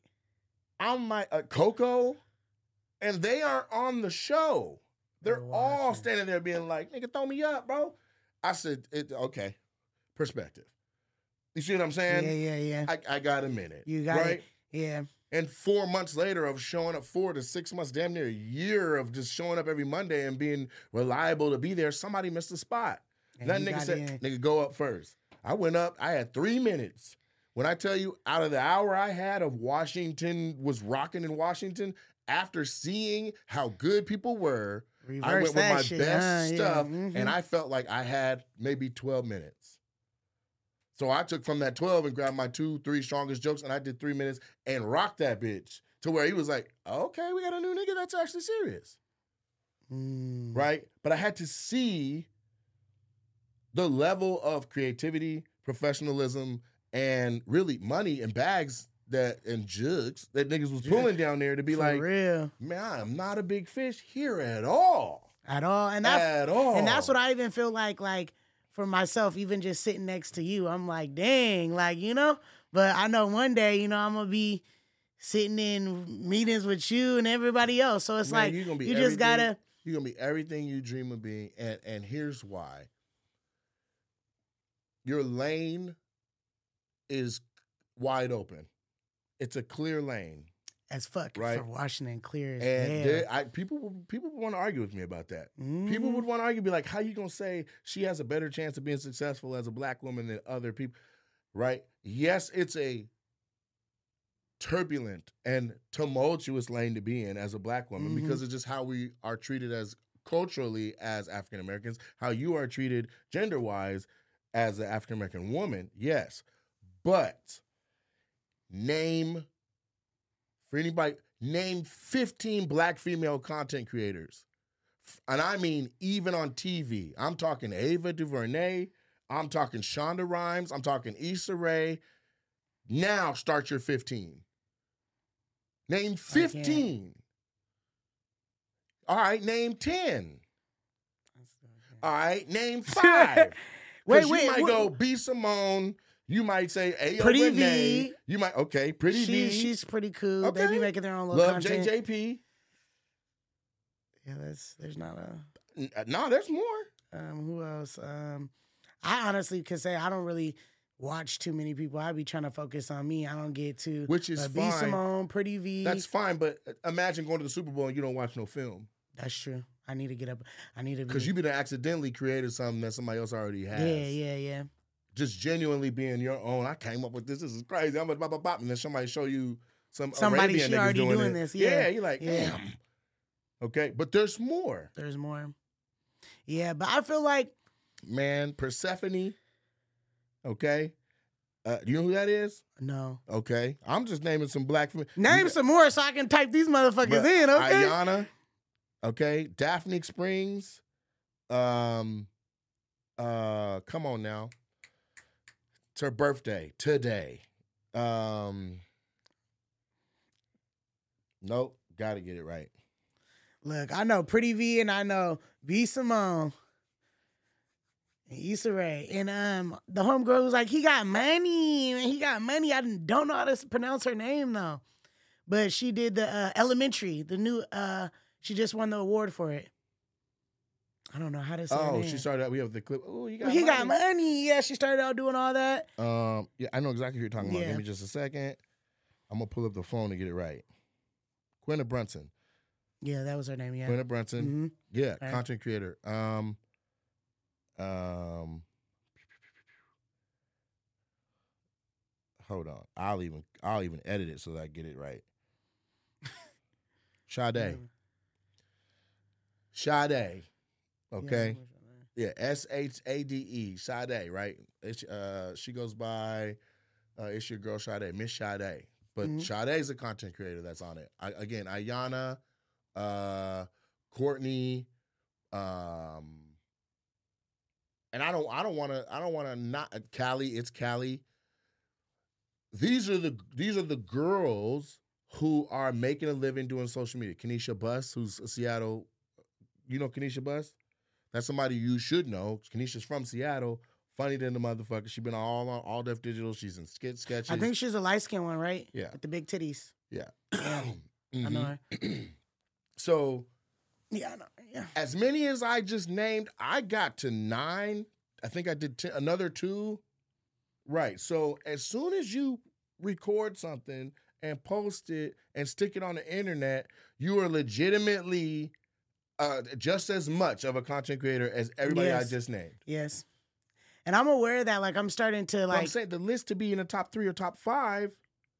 I'm my uh, Coco, and they are on the show. They're all standing there being like, nigga, throw me up, bro. I said, it, okay, perspective. You see what I'm saying? Yeah, yeah, yeah. I, I got a minute. You got right? it. Yeah. And four months later of showing up, four to six months, damn near a year of just showing up every Monday and being reliable to be there, somebody missed a spot. And that nigga said, in. nigga, go up first. I went up. I had three minutes. When I tell you, out of the hour I had of Washington was rocking in Washington, after seeing how good people were, Reverse I went with my shit. best uh, stuff, yeah. mm-hmm. and I felt like I had maybe twelve minutes. So I took from that twelve and grabbed my two, three strongest jokes, and I did three minutes and rocked that bitch to where he was like, okay, we got a new nigga that's actually serious. Mm. Right? But I had to see the level of creativity, professionalism, and really money and bags that and jugs that niggas was pulling yeah. down there to be For like, real. man, I'm not a big fish here at all. At all. And that's, at all. And that's what I even feel like, like, for myself, even just sitting next to you, I'm like, dang, like, you know? But I know one day, you know, I'm going to be sitting in meetings with you and everybody else. So it's man, like, gonna be you just got to. You're going to be everything you dream of being. And, and here's why. Your lane is wide open. It's a clear lane. As fuck right? for Washington, clear as and hell. I, people, people want to argue with me about that. Mm. People would want to argue, be like, how you going to say she has a better chance of being successful as a black woman than other people, right? Yes, it's a turbulent and tumultuous lane to be in as a black woman mm-hmm. because it's just how we are treated as culturally as African Americans, how you are treated gender-wise as an African American woman, yes. But name, for anybody, name fifteen black female content creators. And I mean even on T V. I'm talking Ava DuVernay. I'm talking Shonda Rhimes. I'm talking Issa Rae. Now start your fifteen. Name fifteen. All right, name ten. All right, name five. Wait, wait. You might wait. go B. Simone. You might say Ayo Pretty Renee. V. You might, okay, Pretty she, V. She's pretty cool. Okay. They be making their own little Love content. J J P. Yeah, that's, there's not a... N- no, there's more. Um, who else? Um, I honestly could say I don't really watch too many people. I be trying to focus on me. I don't get to... Which is uh, fine. B. Simone, Pretty V. That's fine, but imagine going to the Super Bowl and you don't watch no film. That's true. I need to get up. I need to... Because you be done accidentally created something that somebody else already has. Yeah, yeah, yeah. Just genuinely being your own. I came up with this. This is crazy. I'm gonna bop, bop, bop, and then somebody show you some somebody Arabian she niggas already doing, doing it. this. Yeah, yeah you're like, yeah. damn. Okay, but there's more. There's more. Yeah, but I feel like, man, Persephone. Okay, uh, you know who that is? No. Okay, I'm just naming some black. Name you, some more so I can type these motherfuckers in. Okay, Ayana. Okay, Daphne Springs. Um, uh, come on now. It's her birthday today. Um, nope, gotta get it right. Look, I know Pretty V and I know B. Simone. Issa Rae. And um, the homegirl was like, he got money. Man, he got money. I don't know how to pronounce her name, though. But she did the uh, Elementary, the new, uh, she just won the award for it. I don't know how to say Oh, her name. she started out, we have the clip. Oh, you got He money. got money. Yeah, she started out doing all that. Um, yeah, I know exactly who you're talking about. Yeah. Give me just a second. I'm going to pull up the phone to get it right. Quinta Brunson. Yeah, that was her name, yeah. Quinta Brunson. Mm-hmm. Yeah, Right. content creator. Um, um, hold on. I'll even I'll even edit it so that I get it right. Sade. Sade. Okay. Yeah, S H A D E. Sade, right? It's, uh, she goes by. Uh, it's your girl Sade, Miss Sade. But Mhm. Sade's a content creator that's on it. I, again, Ayana, uh, Courtney, um, and I don't, I don't want to, I don't want to not uh, Callie. It's Callie. These are the, these are the girls who are making a living doing social media. Kenesha Buss, who's a Seattle, you know Kenesha Buss? That's somebody you should know. Kenesha's from Seattle. Funny than the motherfucker. She's been all on All Def Digital. She's in skit sketches. I think she's a light skinned one, right? Yeah. With the big titties. Yeah. Yeah. I know her. So, Yeah, I know her. Yeah. as many as I just named, I got to nine. I think I did ten, another two. Right. So, as soon as you record something and post it and stick it on the internet, you are legitimately uh, just as much of a content creator as everybody Yes. I just named. Yes. And I'm aware that, like, I'm starting to, But like, I'm saying the list to be in the top three or top five,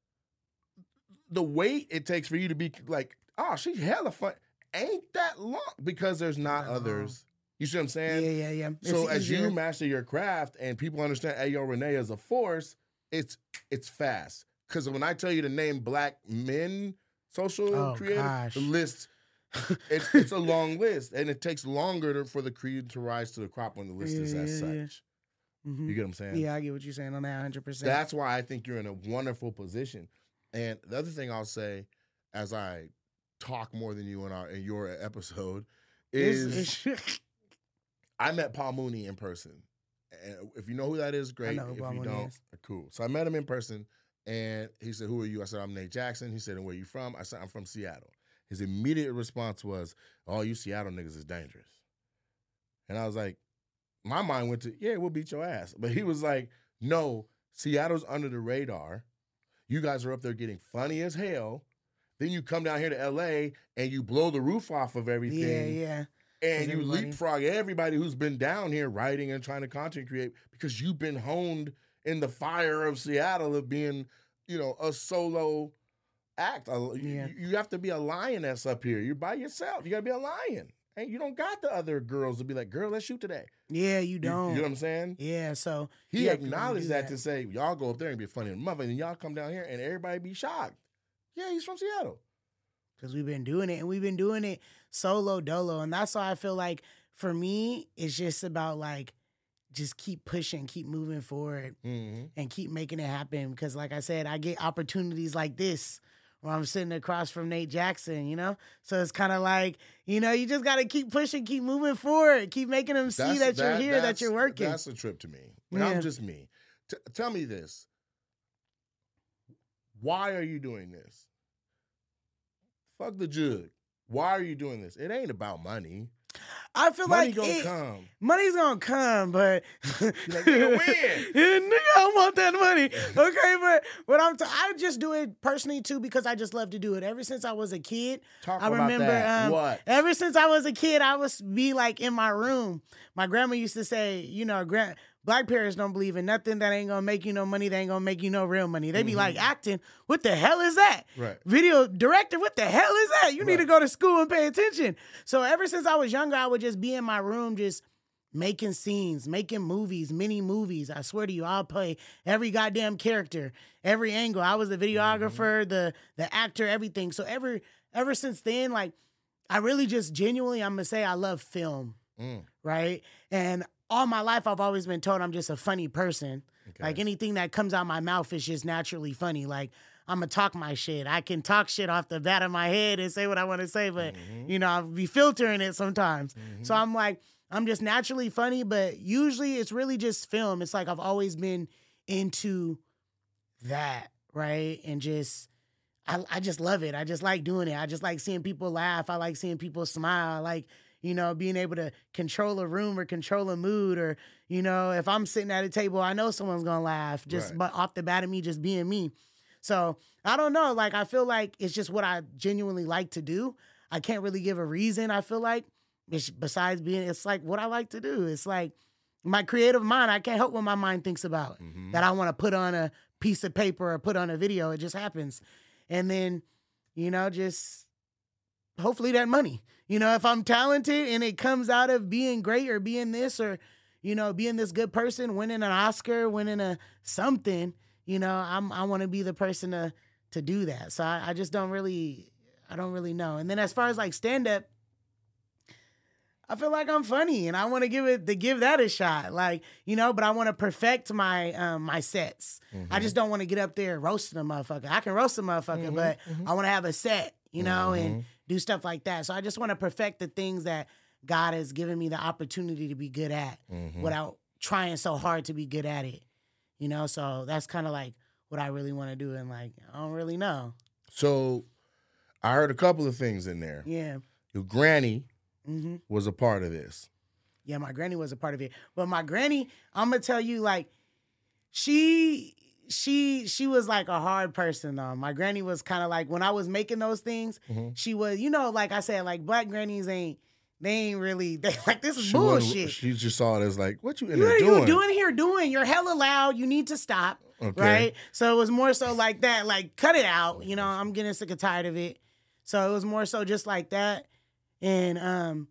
the wait it takes for you to be like, oh, she's hella fun, ain't that long because there's not Not others. You see what I'm yeah, saying? yeah, yeah. So It's as easier. you master your craft and people understand Ayo Renee as a force, it's it's fast. Because when I tell you to name black men social Oh, creators, gosh. the list, it, it's a long list, and it takes longer to, for the creed to rise to the crop when the list is Yeah, as yeah, yeah. such. Mhm. You get what I'm saying? Yeah, I get what you're saying on that one hundred percent. That's why I think you're in a wonderful position. And the other thing I'll say, as I talk more than you in our in your episode, is I met Paul Mooney in person. And if you know who that is, great. know who If Paul you Mooney don't, is. cool. So I met him in person, and he said, "Who are you?" I said, "I'm Nate Jackson." He said, "And where you from?" I said, "I'm from Seattle." His immediate response was, "Oh, you Seattle niggas is dangerous." And I was like, my mind went to, yeah, we'll beat your ass. But he was like, no, Seattle's under the radar. You guys are up there getting funny as hell. Then you come down here to L A and you blow the roof off of everything. Yeah, yeah. And 'Cause you everybody- leapfrog everybody who's been down here writing and trying to content create because you've been honed in the fire of Seattle of being, you know, a solo act. A- Yeah. You, you have to be a lioness up here. You're by yourself. You got to be a lion. And you don't got the other girls to be like, girl, let's shoot today. Yeah, you You, don't. you know what I'm saying? Yeah, so He you have to really acknowledged do that, to say, y'all go up there and be funny in the mother, and y'all come down here and everybody be shocked. Yeah, he's from Seattle. because we've been doing it and we've been doing it solo dolo, and that's why I feel like for me it's just about like just keep pushing, keep moving forward, Mm-hmm. and keep making it happen. Because like I said, I get opportunities like this where I'm sitting across from Nate Jackson, you know? So it's kind of like, you know, you just got to keep pushing, keep moving forward, keep making them see that you're here, that that's- you're working. That's a trip to me. And Yeah. I'm just me. T- tell me this. Why are you doing this? Fuck the jug. Why are you doing this? It ain't about money. I feel Money like gonna it- come. money's gonna come, but like, nigga, when? Yeah, nigga, I want that money. Okay, but what I'm, t- I just do it personally too because I just love to do it. Ever since I was a kid, Talk I about remember. that. Um, What? Ever since I was a kid, I was be like in my room. My grandma used to say, you know, grand. Black parents don't believe in nothing that ain't gonna make you no money. They ain't gonna make you no real money. They be like acting. What the hell is that? Right. Video director. What the hell is that? You need Right. to go to school and pay attention. So ever since I was younger, I would just be in my room, just making scenes, making movies, mini movies. I swear to you, I'll play every goddamn character, every angle. I was the videographer, the the actor, everything. So ever ever since then, like I really just genuinely, I'm gonna say I love film, Mm. right? And all my life, I've always been told I'm just a funny person. Okay. Like anything that comes out my mouth is just naturally funny. Like I'm gonna talk my shit. I can talk shit off the bat of my head and say what I want to say, but Mhm. you know, I'll be filtering it sometimes. Mhm. So I'm like, I'm just naturally funny, but usually it's really just film. It's like I've always been into that, right? And just, I, I just love it. I just like doing it. I just like seeing people laugh. I like seeing people smile. I like, you know, being able to control a room or control a mood, or, you know, if I'm sitting at a table, I know someone's going to laugh just right. but off the bat of me just being me. So I don't know. Like, I feel like it's just what I genuinely like to do. I can't really give a reason. I feel like it's, besides being, it's like what I like to do. It's like my creative mind. I can't help what my mind thinks about mm-hmm. that I want to put on a piece of paper or put on a video. It just happens. And then, you know, just hopefully that money, you know, if I'm talented and it comes out of being great or being this, or, you know, being this good person, winning an Oscar, winning a something, you know, I'm, I want to be the person to, to do that. So I, I just don't really, I don't really know. And then as far as like stand up, I feel like I'm funny and I want to give it, to give that a shot. Like, you know, but I want to perfect my, um, my sets. Mm-hmm. I just don't want to get up there roasting a motherfucker. I can roast a motherfucker, mm-hmm, but mm-hmm. I want to have a set, you know, mm-hmm. and do stuff like that. So I just want to perfect the things that God has given me the opportunity to be good at mm-hmm. without trying so hard to be good at it, you know? So that's kind of like what I really want to do. And like, I don't really know. So I heard a couple of things in there. Yeah. Your granny mm-hmm. was a part of this. Yeah, my granny was a part of it. But my granny, I'm going to tell you, like, she... She she was like a hard person though. My granny was kind of like, when I was making those things, mm-hmm. she was, you know, like I said, like black grannies ain't, they ain't really, they like, this is she bullshit. She just saw it as like, what you in what there are doing? you doing here doing? You're hella loud. You need to stop, okay. Right? So it was more so like that, like cut it out. You know, I'm getting sick and tired of it. So it was more so just like that. And um,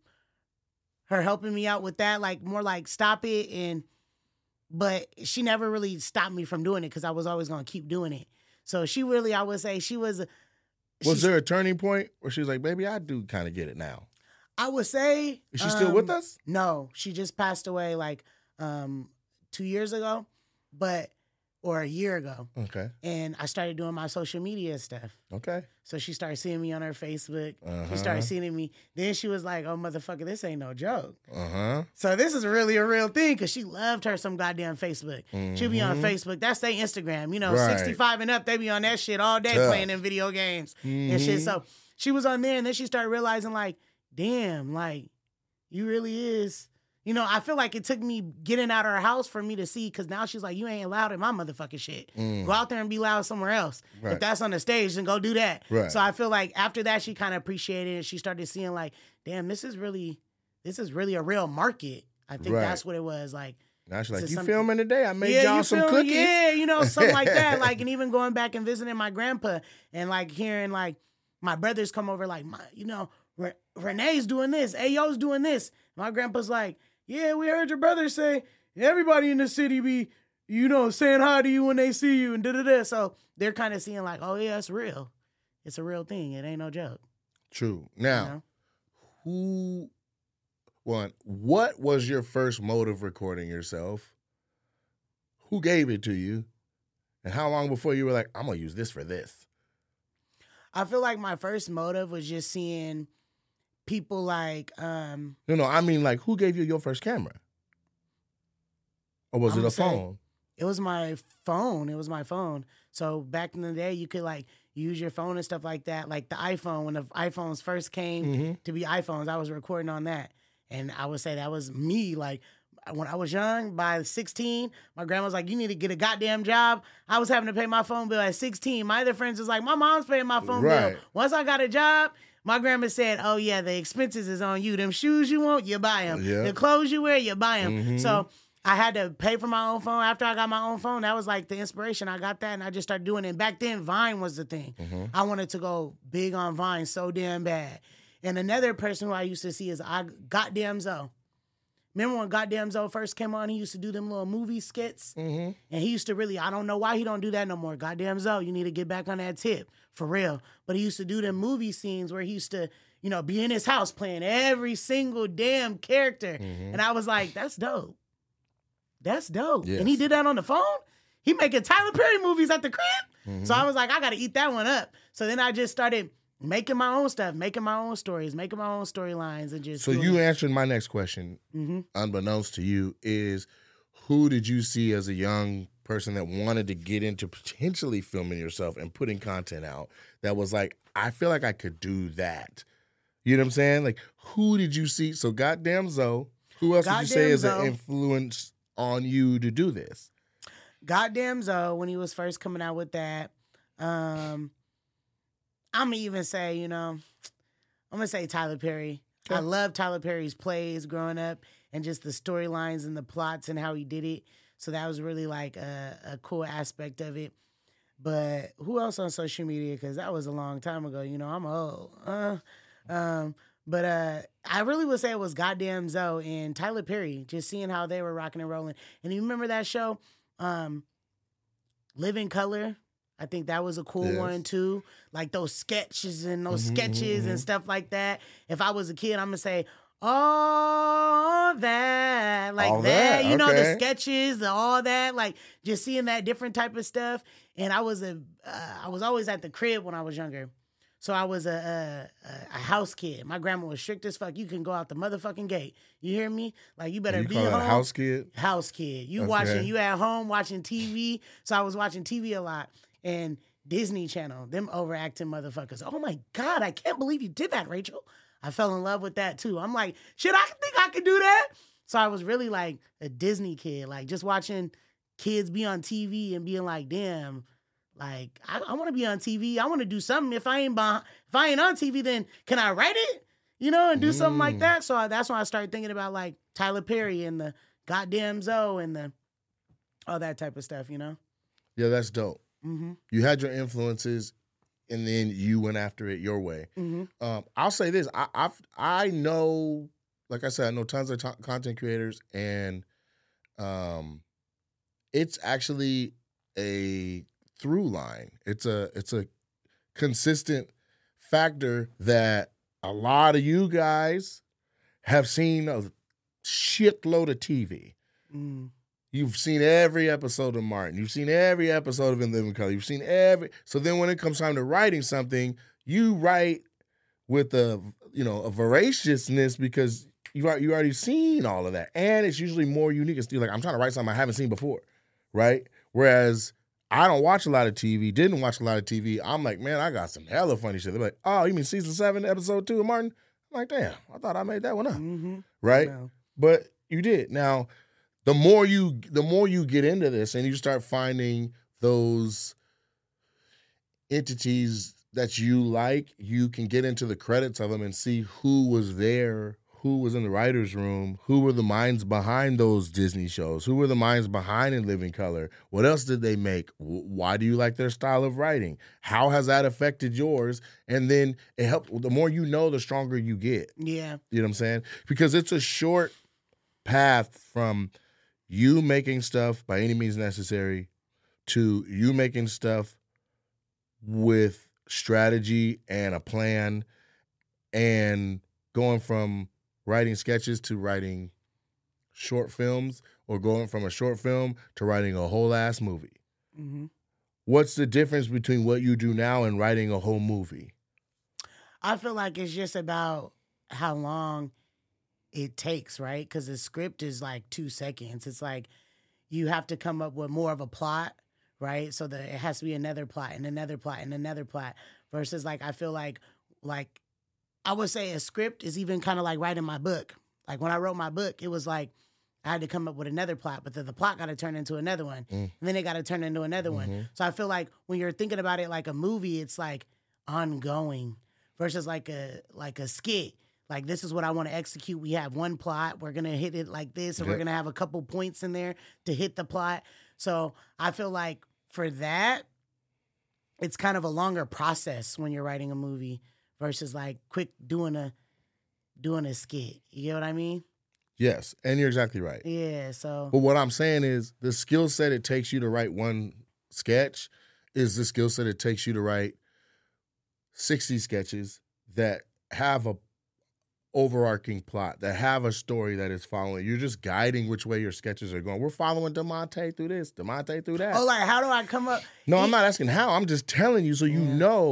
her helping me out with that, like more like stop it. And but she never really stopped me from doing it because I was always going to keep doing it. So she really, I would say she was. Was there a turning point where she was like, baby, I do kind of get it now? I would say. Is she um, still with us? No, she just passed away like um, two years ago, but, or a year ago. Okay. And I started doing my social media stuff. Okay. So she started seeing me on her Facebook. Uh-huh. She started seeing me. Then she was like, oh, motherfucker, this ain't no joke. Uh-huh. So this is really a real thing because she loved her some goddamn Facebook. Mm-hmm. She'll be on Facebook. That's their Instagram. You know, right. sixty-five and up, they be on that shit all day Tough. Playing in video games mm-hmm. and shit. So she was on there and then she started realizing like, damn, like, you really is. You know, I feel like it took me getting out of her house for me to see, because now she's like, you ain't loud in my motherfucking shit. Mm. Go out there and be loud somewhere else. Right. If that's on the stage, then go do that. Right. So I feel like after that, she kind of appreciated it. She started seeing like, damn, this is really, this is really a real market. I think right. that's what it was. Like, now she's like, you filming today? I made yeah, y'all some film, cookies. Yeah, you know, something like that. Like, and even going back and visiting my grandpa and like hearing like my brothers come over, like, my, you know, Re- Renee's doing this. Ayo's doing this. My grandpa's like, yeah, we heard your brother say everybody in the city be, you know, saying hi to you when they see you and da-da-da. So they're kind of seeing like, oh, yeah, it's real. It's a real thing. It ain't no joke. True. Now, you know? who, one, what was your first mode of recording yourself? Who gave it to you? And how long before you were like, I'm going to use this for this? I feel like my first motive was just seeing people like um no no I mean like who gave you your first camera, or was I'm it a phone? It was my phone. It was my phone. So back in the day, you could like use your phone and stuff like that. Like the iPhone, when the iPhones first came mm-hmm. to be iPhones, I was recording on that, and I would say that was me. Like when I was young, by sixteen, my grandma was like, "You need to get a goddamn job." I was having to pay my phone bill at sixteen. My other friends was like, "My mom's paying my phone right. bill." Once I got a job, my grandma said, oh, yeah, the expenses is on you. Them shoes you want, you buy them. Yeah. The clothes you wear, you buy them. Mm-hmm. So I had to pay for my own phone. After I got my own phone, that was like the inspiration. I got that, and I just started doing it. And back then, Vine was the thing. Mm-hmm. I wanted to go big on Vine so damn bad. And another person who I used to see is I Goddamn Zoe. Remember when Goddamn Zoe first came on? He used to do them little movie skits. Mm-hmm. And he used to really, I don't know why he don't do that no more. Goddamn Zoe, you need to get back on that tip, for real. But he used to do them movie scenes where he used to, you know, be in his house playing every single damn character. Mm-hmm. And I was like, that's dope. That's dope. Yes. And he did that on the phone? He making Tyler Perry movies at the crib? Mm-hmm. So I was like, I got to eat that one up. So then I just started making my own stuff, making my own stories, making my own storylines, and just. So doing you it. answered my next question, mm-hmm. unbeknownst to you, is who did you see as a young person that wanted to get into potentially filming yourself and putting content out that was like, I feel like I could do that. You know what I'm saying? Like, who did you see? So Goddamn Zoe, who else Goddamn did you say is Zoe. an influence on you to do this? Goddamn Zoe, when he was first coming out with that. Um, I'm going to even say, you know, I'm going to say Tyler Perry. Okay. I love Tyler Perry's plays growing up and just the storylines and the plots and how he did it. So that was really like a, a cool aspect of it. But who else on social media? Because that was a long time ago. You know, I'm old. Uh, um, but uh, I really would say it was Goddamn Zoe and Tyler Perry, just seeing how they were rocking and rolling. And you remember that show, um, Living Color? I think that was a cool yes. one too. Like those sketches and those mm-hmm, sketches mm-hmm. and stuff like that. If I was a kid, I'm going to say, all that, like all that, that, you know, okay. the sketches, the all that, like just seeing that different type of stuff. And I was a, uh, I was always at the crib when I was younger. So I was a, a a house kid. My grandma was strict as fuck. You can go out the motherfucking gate. You hear me? Like you better you be call home. that a house kid? House kid. You okay. watching, you at home watching T V. So I was watching T V a lot. And Disney Channel, them overacting motherfuckers. Oh my God, I can't believe you did that, Rachel. I fell in love with that too. I'm like, shit, I think I could do that. So I was really like a Disney kid, like just watching kids be on T V and being like, damn, like I, I want to be on T V. I want to do something. If I ain't behind, if I ain't on T V, then can I write it? You know, and do mm. something like that. So I, that's when I started thinking about like Tyler Perry and the Goddamn Zoe and the all that type of stuff. You know? Yeah, that's dope. Mm-hmm. You had your influences, and then you went after it your way. Mm-hmm. Um, I'll say this: I I've, I know, like I said, I know tons of t- content creators, and um, it's actually a through line. It's a it's a consistent factor that a lot of you guys have seen a shitload of T V. Mm. You've seen every episode of Martin. You've seen every episode of In Living Color. You've seen every. So then when it comes time to writing something, you write with a, you know, a voraciousness because you you already seen all of that. And it's usually more unique. It's like, I'm trying to write something I haven't seen before, right? Whereas I don't watch a lot of T V, didn't watch a lot of T V. I'm like, man, I got some hella funny shit. They're like, oh, you mean season seven, episode two of Martin? I'm like, damn, I thought I made that one up, Mm-hmm. right? No. But you did. Now, The more you, the more you get into this, and you start finding those entities that you like, you can get into the credits of them and see who was there, who was in the writer's room, who were the minds behind those Disney shows, who were the minds behind In Living Color. What else did they make? Why do you like their style of writing? How has that affected yours? And then it helps. The more you know, the stronger you get. Yeah, you know what I'm saying? Because it's a short path from you making stuff by any means necessary to you making stuff with strategy and a plan and going from writing sketches to writing short films or going from a short film to writing a whole ass movie. Mm-hmm. What's the difference between what you do now and writing a whole movie? I feel like it's just about how long it takes, right? Because the script is like two seconds. It's like you have to come up with more of a plot, right? So that it has to be another plot and another plot and another plot. Versus like I feel like like I would say a script is even kind of like writing my book. Like when I wrote my book, it was like I had to come up with another plot, but then the plot got to turn into another one, mm. and then it got to turn into another mm-hmm. one. So I feel like when you're thinking about it like a movie, it's like ongoing versus like a like a skit. Like, this is what I want to execute. We have one plot. We're going to hit it like this, and yep. we're going to have a couple points in there to hit the plot. So I feel like for that, it's kind of a longer process when you're writing a movie versus like quick doing a doing a skit. You know what I mean? Yes, and you're exactly right. Yeah, so. But what I'm saying is the skill set it takes you to write one sketch is the skill set it takes you to write sixty sketches that have a overarching plot, that have a story that is following. You're just guiding which way your sketches are going. We're following DeMonte through this, DeMonte through that. Oh, like how do I come up? No, he... I'm not asking how. I'm just telling you so you yeah. know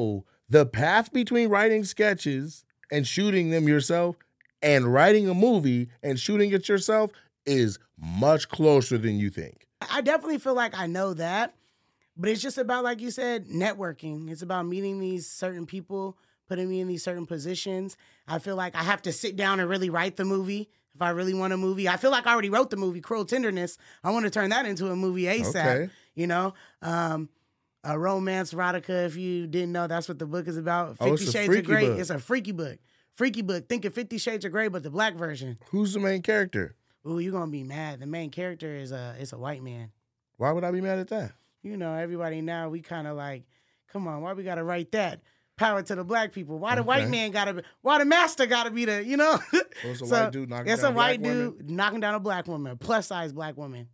the path between writing sketches and shooting them yourself and writing a movie and shooting it yourself is much closer than you think. I definitely feel like I know that, but it's just about, like you said, networking. It's about meeting these certain people, putting me in these certain positions. I feel like I have to sit down and really write the movie if I really want a movie. I feel like I already wrote the movie, Cruel Tenderness. I want to turn that into a movie ASAP, Okay. you know? Um, a romance erotica, if you didn't know, that's what the book is about. Oh, Fifty it's a Shades freaky of Grey. book. It's a freaky book. Freaky book. Think of Fifty Shades of Grey, but the black version. Who's the main character? Ooh, you're going to be mad. The main character is a, is a white man. Why would I be mad at that? You know, everybody now, we kind of like, come on, why we got to write that? Power to the black people. Why the Okay. white man got to be, why the master got to be the, you know? Oh, it's a So, white dude knocking It's down a white black dude women? knocking down a black woman, a plus size black woman.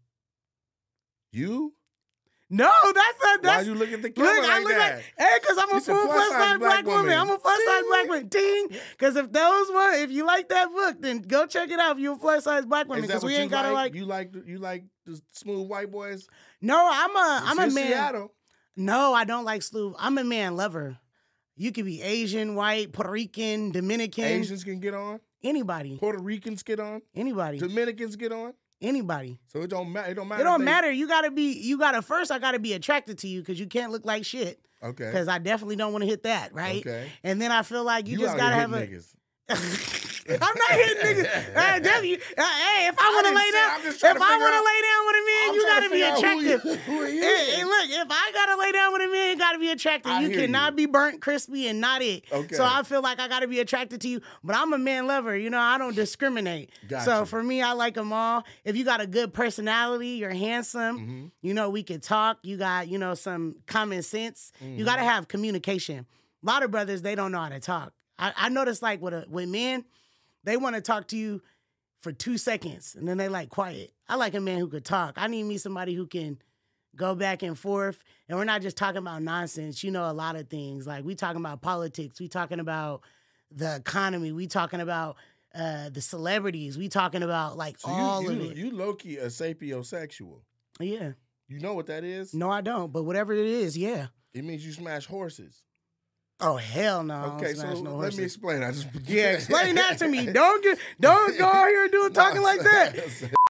You? No, that's not, Why that's, you look at the look, camera I like look that? like, hey, because I'm a You said full plus-size plus size black, black woman. woman. I'm a plus size Ding. black woman. Ding. Because if those one, if you like that book, then go check it out if you're a plus size black woman. Is that Because what we you ain't got to like? like, You like you like the smooth white boys? no, I'm a, I'm It's a in man. Seattle. No, I don't like slew. I'm a man lover. You could be Asian, white, Puerto Rican, Dominican, Asians can get on. anybody, Puerto Ricans get on. anybody, Dominicans get on. anybody. So it don't matter. It don't matter. It if don't they- matter. You gotta be. You gotta first. I gotta be attracted to you because you can't look like shit. Okay. Because I definitely don't want to hit that, right? Okay. And then I feel like you, You just out gotta here have a. hitting niggas. I'm not hitting niggas. Hey, W, uh, hey, if I want to didn't lay say- down, I'm just if trying I to figure want to out- lay down with a man, I'm you trying gotta to be figure out who you- attractive. who are you? Hey, hey, look, if I gotta lay down with a man, you gotta be attractive. I You hear cannot you. be burnt, crispy, and not it. Okay. So I feel like I gotta be attracted to you. But I'm a man lover. You know, I don't discriminate. Got so you. for me, I like them all. If you got a good personality, you're handsome. Mm-hmm. You know, we could talk. You got, you know, some common sense. Mm-hmm. You gotta have communication. A lot of brothers, they don't know how to talk. I, I notice like with a, with men, they want to talk to you for two seconds and then they like quiet. I like a man who could talk. I need me somebody who can go back and forth. And we're not just talking about nonsense. You know, a lot of things. Like we talking about politics. We talking about the economy. We talking about uh, the celebrities. We talking about like So all you, of you, it. you low-key a sapiosexual. Yeah. You know what that is? No, I don't. But whatever it is, yeah. It means you smash horses. Oh hell no! I don't Okay, so smash no let horses. me explain. I just Yeah, explain that to me. Don't get, don't go out here doing talking like that.